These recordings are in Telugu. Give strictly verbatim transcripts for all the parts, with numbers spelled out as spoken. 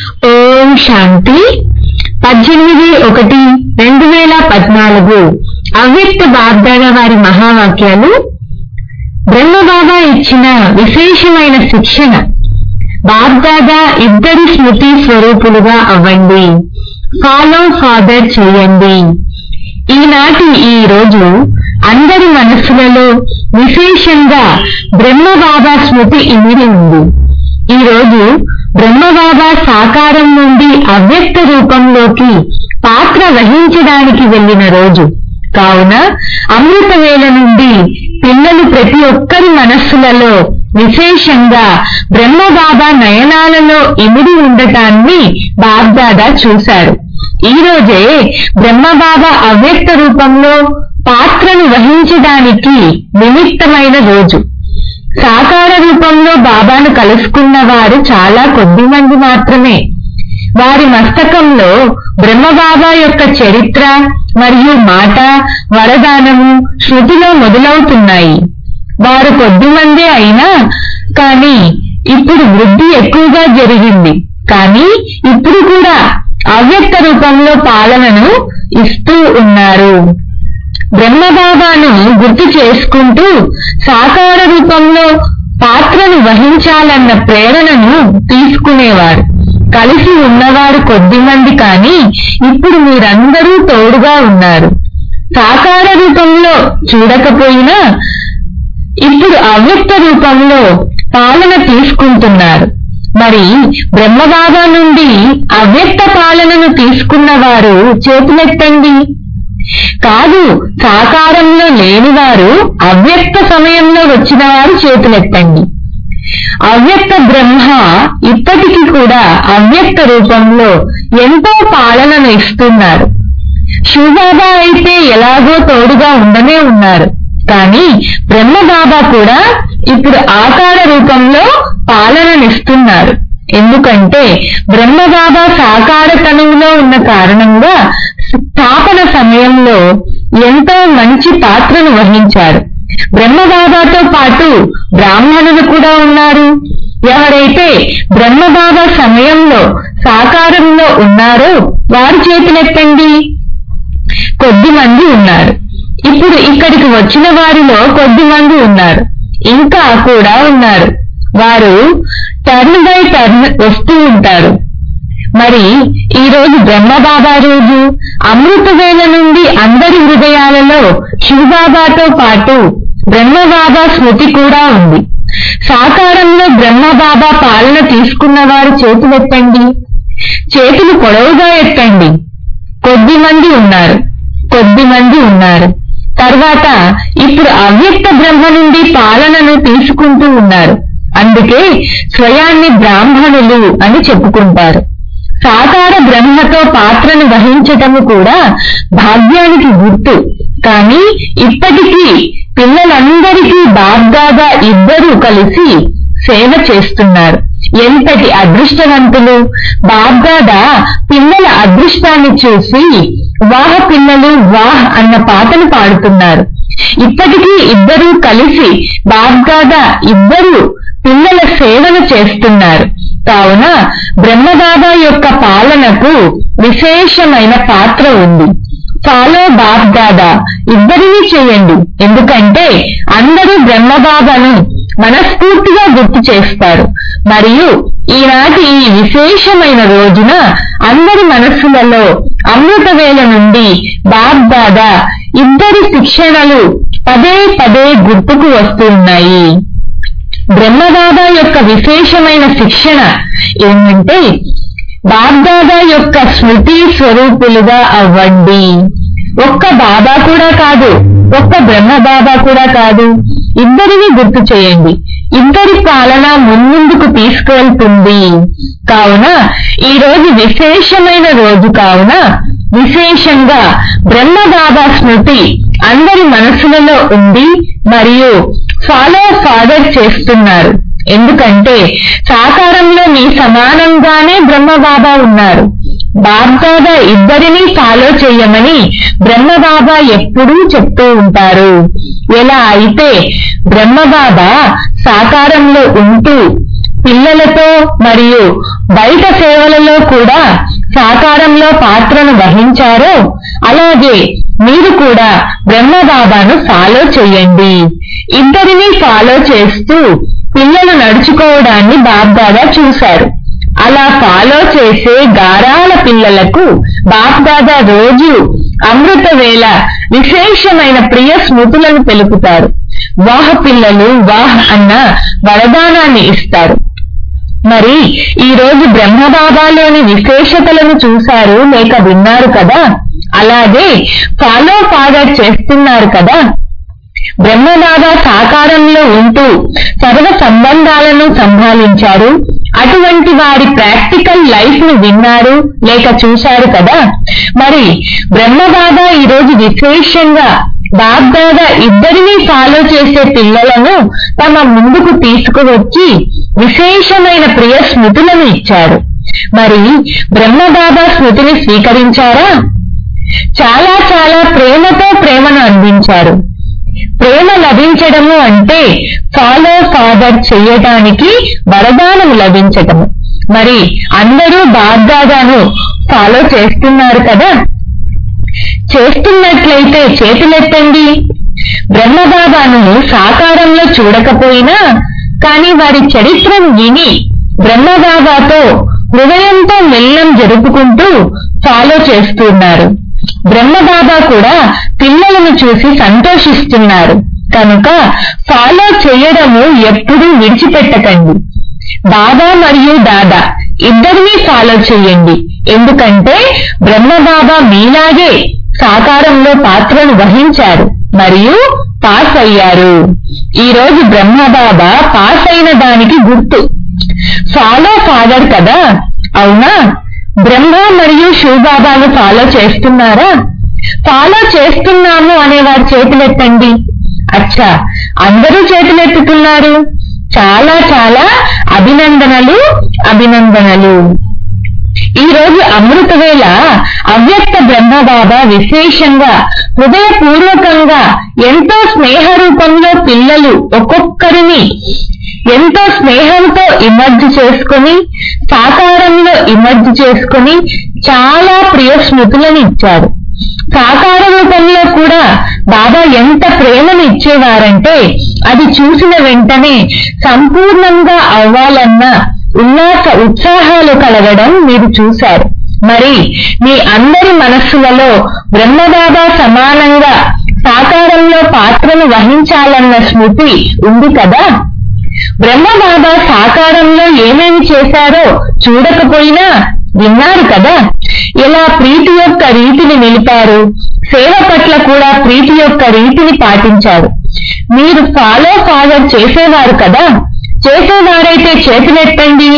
ఓం శాంతి. పద్దెనిమిది ఒకటి రెండు వేల పద్నాలుగు అవ్యక్త బాబ్దాదా వారి మహావాక్యాలు. బ్రహ్మబాబా ఇచ్చిన విశేషమైన శిక్షణ. బాబ్దాదా ఇద్దరి స్మృతి స్వరూపులుగా అవ్వండి, ఫాలో ఫాదర్ చేయండి. ఈనాటి ఈ రోజు అందరి మనస్సులలో విశేషంగా బ్రహ్మబాబా స్మృతి ఇమిడి ఉంది. ఈ రోజు బ్రహ్మబాబా సాకారం నుండి అవ్యక్త రూపంలోకి పాత్ర వహించడానికి వెళ్లిన రోజు కావున అమృత వేళ నుండి పిల్లలు ప్రతి ఒక్కరి మనస్సులలో విశేషంగా బ్రహ్మబాబా నయనాలలో ఇమిడి ఉండటాన్ని బాబ్దాదా చూశారు. ఈ రోజే బ్రహ్మబాబా అవ్యక్త రూపంలో పాత్రను వహించడానికి నిమిత్తమైన రోజు. సాకార రూపంలో బాబాను కలుసుకున్న వారు చాలా కొద్ది మంది మాత్రమే. వారి మస్తకంలో బ్రహ్మబాబా యొక్క చరిత్ర మరియు మాట, వరదానము శృతిలో మొదలవుతున్నాయి. వారు కొద్ది మందే అయినా కానీ ఇప్పుడు వృద్ధి ఎక్కువగా జరిగింది. కానీ ఇప్పుడు కూడా అవ్యక్త రూపంలో పాలనను ఇస్తూ ఉన్నారు. బ్రహ్మబాబాను గుర్తు చేసుకుంటూ సాకార రూపంలో పాత్రను వహించాలన్న ప్రేరణను తీసుకునేవారు. కలిసి ఉన్నవారు కొద్ది మంది, కానీ ఇప్పుడు మీరందరూ తోడుగా ఉన్నారు. సాకార రూపంలో చూడకపోయినా ఇప్పుడు అవ్యక్త రూపంలో పాలన తీసుకుంటున్నారు. మరి బ్రహ్మబాబా నుండి అవ్యక్త పాలనను తీసుకున్న వారు చేతులెత్తండి. కాదు, సాకారంలో లేనివారు అవ్యక్త సమయంలో వచ్చిన వారు చేతులెత్తండి. అవ్యక్త బ్రహ్మ ఇప్పటికీ కూడా అవ్యక్త రూపంలో ఎంతో పాలనను ఇస్తున్నారు. శివబాబా అయితే ఎలాగో తోడుగా ఉండనే ఉన్నారు. కానీ బ్రహ్మబాబా కూడా ఇప్పుడు ఆకార రూపంలో పాలననిస్తున్నారు. ఎందుకంటే బ్రహ్మబాబా సాకార తనువులో ఉన్న కారణంగా స్థాపన సమయంలో ఎంతో మంచి పాత్రను వహించారు. బ్రహ్మబాబాతో పాటు బ్రాహ్మణులు కూడా ఉన్నారు. ఎవరైతే బ్రహ్మబాబా సమయంలో సాకారంలో ఉన్నారో వారి చేతులెత్తండి. కొద్ది మంది ఉన్నారు. ఇప్పుడు ఇక్కడికి వచ్చిన వారిలో కొద్ది మంది ఉన్నారు. ఇంకా కూడా ఉన్నారు. వారు టర్న్ బై టర్న్ వస్తూ ఉంటారు. మరి ఈ రోజు బ్రహ్మబాబా రోజు. అమృత వేళ నుండి అందరి హృదయాలలో శివబాబాతో పాటు బ్రహ్మబాబా స్మృతి కూడా ఉంది. సాకారంలో బ్రహ్మబాబా పాలన తీసుకున్న వారు చేతులెత్తండి. చేతులు పొడవుగా ఎత్తండి. కొద్ది మంది ఉన్నారు. కొద్ది మంది ఉన్నారు. తర్వాత ఇప్పుడు అవ్యక్త బ్రహ్మ నుండి పాలనను తీసుకుంటూ ఉన్నారు. అందుకే స్వయాన్ని బ్రాహ్మణులు అని చెప్పుకుంటారు. సాకార బ్రహ్మతో పాత్రను వహించటము కూడా భాగ్యానికి గుర్తు. కానీ ఇప్పటికీ పిల్లలందరికీ బాబ్దాదా ఇద్దరూ కలిసి సేవ చేస్తున్నారు. ఎంతటి అదృష్టవంతులు! బాబ్దాదా పిల్లల అదృష్టాన్ని చూసి వాహ పిల్లలు వాహ్ అన్న పాటలు పాడుతున్నారు. ఇప్పటికీ ఇద్దరూ కలిసి బాబ్దాదా ఇద్దరు పిల్లల సేవను చేస్తున్నారు. కావున బ్రహ్మబాబా యొక్క పాలనకు విశేషమైన పాత్ర ఉంది. ఫాలో బాబ్దాదా ఇద్దరినీ చేయండి. ఎందుకంటే అందరూ బ్రహ్మబాబాను మనస్ఫూర్తిగా గుర్తు చేస్తారు. మరియు ఈనాటి ఈ విశేషమైన రోజున అందరి మనస్సులలో అమృత వేళ నుండి బాబ్దాదా ఇద్దరి శిక్షణలు పదే పదే గుర్తుకు వస్తున్నాయి. బ్రహ్మబాబా యొక్క విశేషమైన శిక్షణ ఏమంటే బాబ్దాదా యొక్క స్మృతి స్వరూపులుగా అవ్వండి. ఒక్క బాబా కూడా కాదు, ఒక్క బ్రహ్మబాబా కూడా కాదు, ఇద్దరిని గుర్తు చేయండి. ఇద్దరి పాలన మున్ముందుకు తీసుకువెళ్తుంది. కావున ఈ రోజు విశేషమైన రోజు. కావున విశేషంగా బ్రహ్మబాబా స్మృతి అందరి మనసులలో ఉంది. మరియు ఫాలో ఫాదర్ చేస్తున్నారు. ఎందుకంటే సాకారంలో మీ సమానంగానే బ్రహ్మబాబా ఉన్నారు. బాబ్దాదా ఇద్దరినీ ఫాలో చేయమని బ్రహ్మబాబా ఎప్పుడూ చెప్తూ ఉంటారు. ఎలా అయితే బ్రహ్మబాబా సాకారంలో ఉంటూ పిల్లలతో మరియు బయట సేవలలో కూడా సాకారంలో పాత్రను వహించారో అలాగే మీరు కూడా బ్రహ్మబాబాను ఫాలో చేయండి. ఇద్దరిని ఫాలో చేస్తూ పిల్లలు నడుచుకోవడాన్ని బాబ్దాదా చూశారు. అలా ఫాలో చేసే గారాల పిల్లలకు బాబ్దాదా రోజు అమృత వేళ విశేషమైన ప్రియ స్మృతులను తెలుపుతారు. వాహ్ పిల్లలు వాహ్ అన్న వరదానాన్ని ఇస్తారు. మరి ఈ రోజు బ్రహ్మబాబాలోని విశేషతలను చూశారు లేక విన్నారు కదా, అలాగే ఫాలో ఫాదర్ చేస్తున్నారు కదా. బ్రహ్మబాబా సాకారంలో ఉంటూ సర్వ సంబంధాలను సంభాళించారు. అటువంటి వారి ప్రాక్టికల్ లైఫ్ ను విన్నారు లేక చూశారు కదా. మరి బ్రహ్మబాబా ఈరోజు విశేషంగా బాబ్దాదా ఇద్దరినీ ఫాలో చేసే పిల్లలను తమ ముందుకు తీసుకువచ్చి విశేషమైన ప్రియ స్మృతులను ఇచ్చారు. మరి బ్రహ్మబాబా స్మృతిని స్వీకరించారా? చాలా చాలా ప్రేమతో ప్రేమను అందించారు. ప్రేమ లభించడము అంటే ఫాలో ఫాదర్ చెయ్యటానికి వరదానం లభించటము. మరి అందరూ బాబ్దాదాను ఫాలో చేస్తున్నారు కదా. చేస్తున్నట్లయితే చేతులెత్తండి. బ్రహ్మబాబాను సాకారంలో చూడకపోయినా కానీ వారి చరిత్రను విని బ్రహ్మబాబాతో హృదయంతో మెల్లం జరుపుకుంటూ ఫాలో చేస్తున్నారు. బ్రహ్మబాబా కూడా పిల్లలను చూసి సంతోషిస్తున్నారు కనుక ఫాలో చేయడము ఎప్పుడూ విడిచిపెట్టకండి. బాబా మరియు దాదా ఇద్దరినీ ఫాలో చేయండి. ఎందుకంటే బ్రహ్మబాబా మీలాగే సాకారంలో పాత్రను వహించారు మరియు పాస్ అయ్యారు. ఈ రోజు బ్రహ్మబాబా పాస్ అయిన దానికి గుర్తు ఫాలో ఫాదర్ కదా. అవునా? బ్రహ్మ మరియు శివబాబాను ఫాలో చేస్తున్నారా? ఫాలో చేస్తున్నాము అనేవారు చేతులెత్తండి. అచ్చా, అందరూ చేతులెత్తుతున్నారు. చాలా చాలా అభినందనలు అభినందనలు. ఈ రోజు అమృత వేళ అవ్యక్త బ్రహ్మబాబా విశేషంగా హృదయపూర్వకంగా ఎంతో స్నేహ రూపంలో పిల్లలు ఒక్కొక్కరిని ఎంతో స్నేహంతో ఇమర్జ్ చేసుకుని సాకారంలో ఇమర్జ్ చేసుకుని చాలా ప్రియ స్మృతులను ఇచ్చారు. సాకార రూపంలో కూడా బాబా ఎంత ప్రేమను ఇచ్చేవారంటే అది చూసిన వెంటనే సంపూర్ణంగా అవ్వాలన్న ఉల్లాస ఉత్సాహాలు కలగడం మీరు చూశారు. మరి మీ అందరి మనస్సులలో బ్రహ్మబాబా సమానంగా సాకారంలో పాత్రను వహించాలన్న స్మృతి ఉంది కదా. బ్రహ్మబాబా సాకారంలో ఏమేమి చేశారో చూడకపోయినా విన్నారు కదా. ఎలా ప్రీతి యొక్క రీతిని నిలిపారు, సేవ పట్ల కూడా ప్రీతి యొక్క రీతిని పాటించారు. మీరు ఫాలో ఫాదర్ చేసేవారు కదా. చేసేవారైతే చేతులెత్తండి.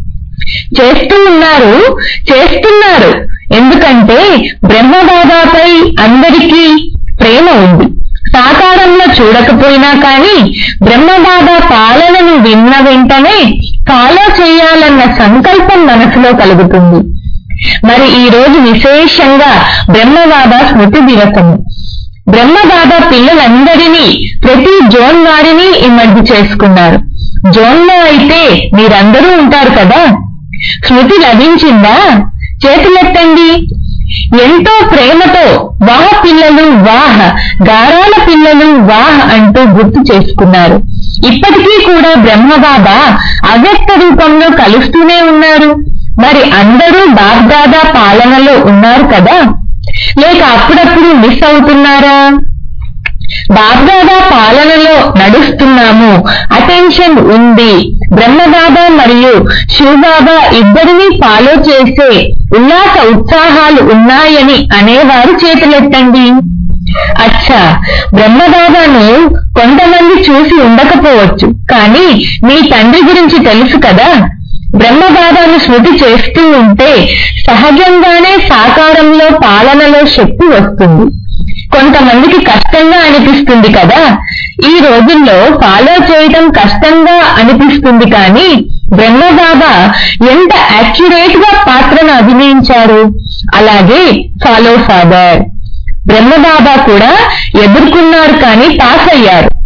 చేస్తూ ఉన్నారు చేస్తున్నారు ఎందుకంటే బ్రహ్మబాబాపై అందరికీ ప్రేమ ఉంది. సాకారంలో చూడకపోయినా కానీ బ్రహ్మబాబా పాలనను విన్న వెంటనే ఫాలో చేయాలన్న సంకల్పం మనసులో కలుగుతుంది. మరి ఈ రోజు విశేషంగా బ్రహ్మబాబా స్మృతి దివసము. బ్రహ్మబాబా పిల్లలందరినీ ప్రతి జోన్ వారిని ఇమర్జ్ చేసుకున్నారు. జోన్లో అయితే మీరందరూ ఉంటారు కదా. స్మృతి లభించిందా? చేతులెత్తండి. ఎంతో ప్రేమతో వాహ్ పిల్లలు వాహ్, గారాల పిల్లలు వాహ్ అంటూ గుర్తు చేసుకున్నారు. ఇప్పటికీ కూడా బ్రహ్మబాబా అవ్యక్త రూపంలో కలుస్తూనే ఉన్నారు. మరి అందరూ బాబ్దాదా పాలనలో ఉన్నారు కదా, లేక అప్పుడప్పుడు మిస్ అవుతున్నారా? బాబ్దాదా పాలనలో నడుస్తున్నాము, అటెన్షన్ ఉంది. బ్రహ్మబాబా మరియు శివబాబా ఇద్దరినీ ఫాలో చేసే ఉల్లాస ఉత్సాహాలు ఉన్నాయని అనేవారు చేతులెత్తండి. అచ్చా, బ్రహ్మబాబాను కొంతమంది చూసి ఉండకపోవచ్చు, కానీ మీ తండ్రి గురించి తెలుసు కదా. బ్రహ్మబాబాను స్మృతి చేస్తూ ఉంటే సహజంగానే సాకారంలో పాలనలో శక్తి వస్తుంది. కొంతమందికి కష్టంగా అనిపిస్తుంది కదా. ఈ రోజుల్లో ఫాలో చేయటం కష్టంగా అనిపిస్తుంది, కానీ బ్రహ్మబాబా ఎంత యాక్యురేట్ గా పాత్రను అభినయించారు. అలాగే ఫాలో ఫాదర్ బ్రహ్మబాబా కూడా ఎదుర్కొన్నారు కానీ పాస్ అయ్యారు.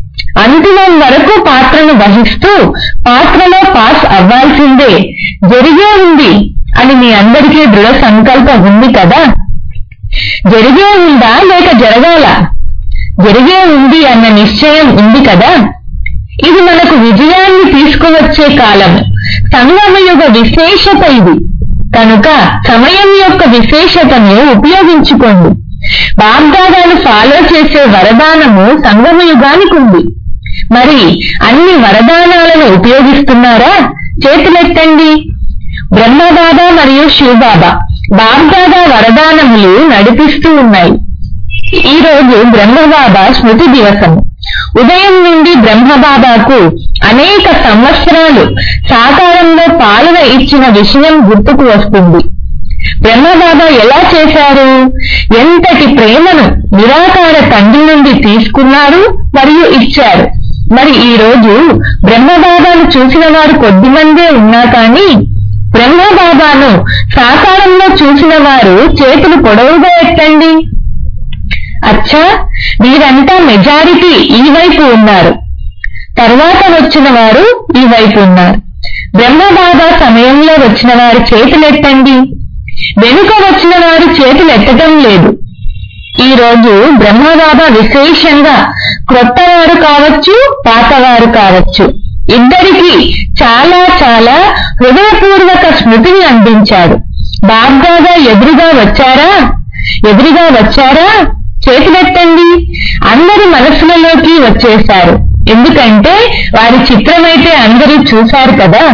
అంతిమం వరకు పాత్రను వహిస్తూ పాత్రలో పాస్ అవ్వాల్సిందే, జరిగే ఉంది అని మీ అందరికీ దృఢ సంకల్పం ఉంది కదా. జరిగే ఉందా లేక జరగాల? జరిగే ఉంది అన్న నిశ్చయం ఉంది కదా. ఇది మనకు విజయాన్ని తీసుకువచ్చే కాలం, సంగమయుగ విశేషత ఇది. కనుక సమయం యొక్క విశేషతను ఉపయోగించుకోండి. వాగ్దానాలు ఫాలో చేసే వరదానము సంగమయుగానికి ఉంది. మరి అన్ని వరదానాలను ఉపయోగిస్తున్నారా? చేతులెత్తండి. బ్రహ్మబాబా మరియు శివబాబా బాబ్దాదా వరదానములు నడిపిస్తూ ఉన్నాయి. ఈ రోజు బ్రహ్మబాబా స్మృతి దివసం. ఉదయం నుండి బ్రహ్మబాబాకు అనేక సంవత్సరాలు సాకారంలో పాలన ఇచ్చిన విషయం గుర్తుకు వస్తుంది. బ్రహ్మబాబా ఎలా చేశారు? ఎంతటి ప్రేమను నిరాకార తండ్రి నుండి తీసుకున్నారు మరియు ఇచ్చారు. మరి ఈ రోజు బ్రహ్మబాబాను చూసిన వారు కొద్దిమందే ఉన్నా కానీ బ్రహ్మబాబాను సాకారంలో చూసిన వారు చేతులు పొడవుగా ఎత్తండి. అచ్చా, వీరంతా మెజారిటీ ఈ వైపు ఉన్నారు. తర్వాత వచ్చిన వారు ఈ వైపు ఉన్నారు. బ్రహ్మబాబా సమయంలో వచ్చిన వారు చేతులెత్తండి. వెనుక వచ్చిన వారు చేతులు ఎత్తడం లేదు. ఈ రోజు బ్రహ్మబాబా విశేషంగా క్రొత్తవారు కావచ్చు, పాతవారు కావచ్చు, ఇద్దరికీ చాలా చాలా హృదయపూర్వక స్మృతిని అందించాడు. బాబ్దాదా ఎదురుగా వచ్చారా? ఎదురుగా వచ్చారా? చేతులెత్తండి. అందరి మనసులలోకి వచ్చేశారు. ఎందుకంటే వారి చిత్రమైతే అందరూ చూశారు కదా.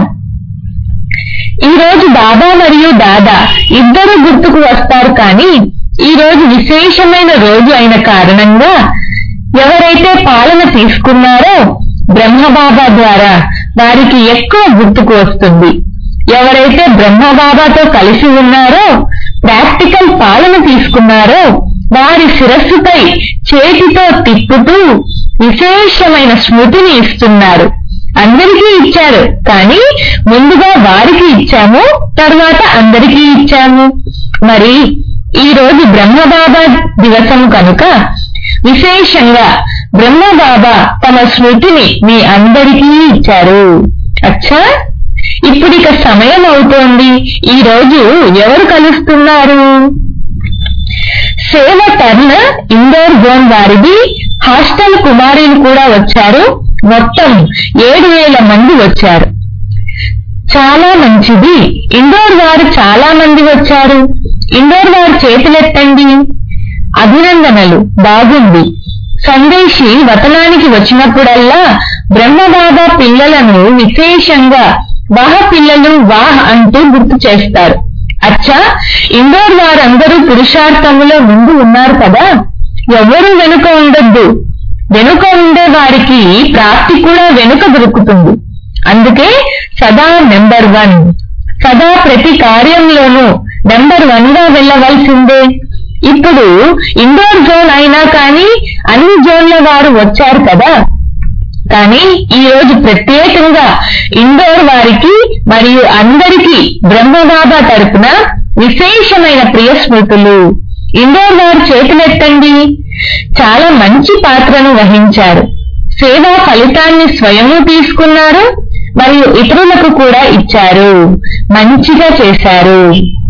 ఈ రోజు బాబా మరియు దాదా ఇద్దరు గుర్తుకు వస్తారు. కానీ ఈ రోజు విశేషమైన రోజు అయిన కారణంగా ఎవరైతే పాలన తీసుకున్నారో బ్రహ్మబాబా ద్వారా వారికి ఎక్కువ గుర్తుకు వస్తుంది. ఎవరైతే బ్రహ్మబాబాతో కలిసి ఉన్నారో, ప్రాక్టికల్ పాలన తీసుకున్నారో వారి శిరస్సుపై చేతితో తిప్పుతూ విశేషమైన స్మృతిని ఇస్తున్నారు. అందరికీ ఇచ్చారు, కానీ ముందుగా వారికి ఇచ్చాము, తర్వాత అందరికీ ఇచ్చాము. మరి ఈ రోజు బ్రహ్మబాబా దివసం కనుక విశేషంగా బ్రహ్మబాబా తమ స్మృతిని మీ అందరికీ ఇచ్చారు. అచ్చా, ఇప్పుడిక సమయం అవుతోంది. ఈ రోజు ఎవరు కలుస్తున్నారు? సేవ టర్న్ ఇండోర్ జోన్ వారిది. హాస్టల్ కుమారీలు కూడా వచ్చారు. మొత్తం ఏడు వేల మంది వచ్చారు. చాలా మంచిది. ఇండోర్ వారు చాలా మంది వచ్చారు. ఇండోర్ వారు చేతులెత్తండి. అభినందనలు, బాగుంది. సందేశి వతనానికి వచ్చినప్పుడల్లా బ్రహ్మబాబా పిల్లలను విశేషంగా వాహ పిల్లలు వాహ్ అంటూ గుర్తు చేస్తారు. అచ్చా, ఇండోర్ వారందరూ పురుషార్థములో ముందు ఉన్నారు కదా. ఎవరూ వెనుక ఉండొద్దు. వెనుక ఉండే వారికి ప్రాప్తి కూడా వెనుక దొరుకుతుంది. అందుకే సదా నెంబర్ వన్, సదా ప్రతి కార్యంలోనూ నెంబర్ వన్ గా వెళ్ళవలసిందే. ఇప్పుడు ఇండోర్ జోన్ అయినా కానీ అన్ని జోన్ల వారు వచ్చారు కదా. కానీ ఈ రోజు ప్రత్యేకంగా ఇండోర్ వారికి మరియు అందరికీ బ్రహ్మబాబా తరపున విశేషమైన ప్రియ స్మృతులు. ఇండోర్ వారు చేతులెత్తండి. చాలా మంచి పాత్రను వహించారు. సేవా ఫలితాన్ని స్వయము తీసుకున్నారు మరియు ఇతరులకు కూడా ఇచ్చారు. మంచిగా చేశారు.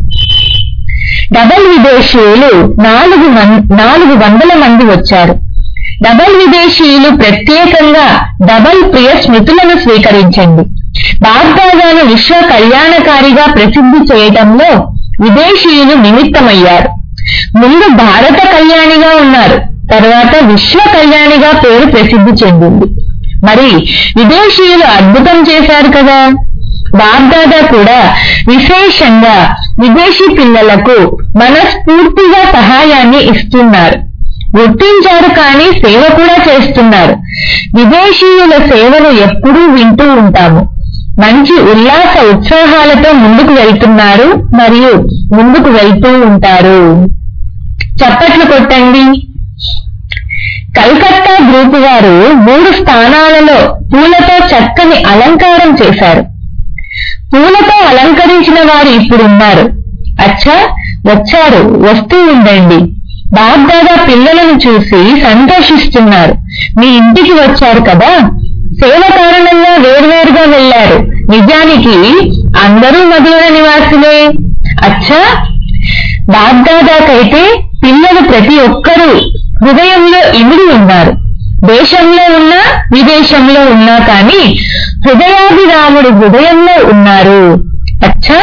డబల్ విదేశీయులు నాలుగు నాలుగు వందల మంది వచ్చారు. డబల్ విదేశీయులు ప్రత్యేకంగా డబల్ ప్రియ స్మృతులను స్వీకరించండి. బాగ్దాదాను విశ్వ కళ్యాణకారిగా ప్రసిద్ధి చేయటంలో విదేశీయులు నిమిత్తమయ్యారు. ముందు భారత కళ్యాణిగా ఉన్నారు, తర్వాత విశ్వ కళ్యాణిగా పేరు ప్రసిద్ధి చెందింది. మరి విదేశీయులు అద్భుతం చేశారు కదా. బాగ్దాదా కూడా విశేషంగా విదేశీ పిల్లలకు మనస్ఫూర్తిగా సహాయాన్ని ఇస్తున్నారు. గుర్తించారు, కానీ సేవ కూడా చేస్తున్నారు. విదేశీయుల సేవను ఎప్పుడూ వింటూ ఉంటాము. మంచి ఉల్లాస ఉత్సాహాలతో ముందుకు వెళ్తున్నారు మరియు ముందుకు వెళ్తూ ఉంటారు. చప్పట్లు కొట్టండి. కలకత్తా గ్రూపు వారు మూడు స్థానాలలో పూలతో చక్కని అలంకారం చేశారు. పూలతో అలంకరించిన వారు ఇప్పుడున్నారు. అచ్చా, వచ్చారు, వస్తూ ఉండండి. బాబ్దాదా పిల్లలను చూసి సంతోషిస్తున్నారు. మీ ఇంటికి వచ్చారు కదా, సేవ కారణంగా వేర్వేరుగా వెళ్లారు, నిజానికి అందరూ మధుర నివాసులే. అచ్చా, బాబ్దాదాకైతే పిల్లలు ప్రతి ఒక్కరూ హృదయంలో ఇమిడి ఉన్నారు. దేశంలో ఉన్నా విదేశంలో ఉన్నా కానీ హృదయాభిరాముడు హృదయంలో ఉన్నారు. అచ్చా,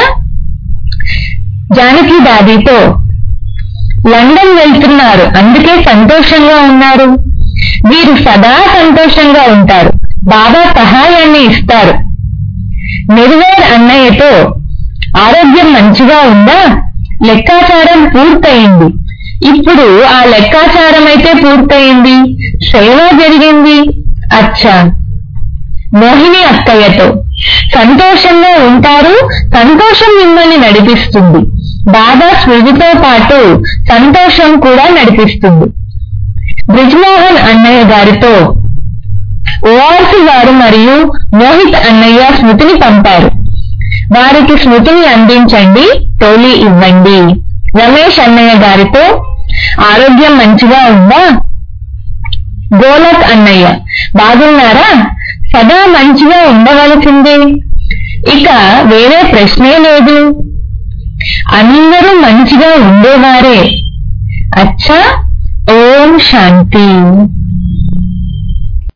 జానకి దాదీతో లండన్ వెళ్తున్నారు, అందుకే సంతోషంగా ఉన్నారు. వీరు సదా సంతోషంగా ఉంటారు, బాబా సహాయాన్ని ఇస్తారు. నిర్వేర్ అన్నయ్యతో ఆరోగ్యం మంచిగా ఉందా? లెక్కాచారం పూర్తయింది. ఇప్పుడు ఆ లెక్కాచారం అయితే పూర్తయింది, సేవ జరిగింది. అచ్చా, మోహిని అక్కయ్యతో సంతోషంగా ఉంటారు, సంతోషం మిమ్మల్ని నడిపిస్తుంది. బాబా స్మృతితో పాటు సంతోషం కూడా నడిపిస్తుంది. బ్రిజ్మోహన్ అన్నయ్య గారితో ఓఆర్సి గారు మరియు మోహిత్ అన్నయ్య స్మృతిని పంపారు. వారికి స్మృతిని అందించండి, టోలీ ఇవ్వండి. రమేష్ అన్నయ్య గారితో ఆరోగ్యం మంచిగా ఉందా? గోలక్ అన్నయ్య బాగున్నారా? సదా మంచిగా ఉండవలసిందే, ఇక వేరే ప్రశ్నే లేదు. అందరూ మంచిగా ఉండేవారే. అచ్చా, ఓం శాంతి.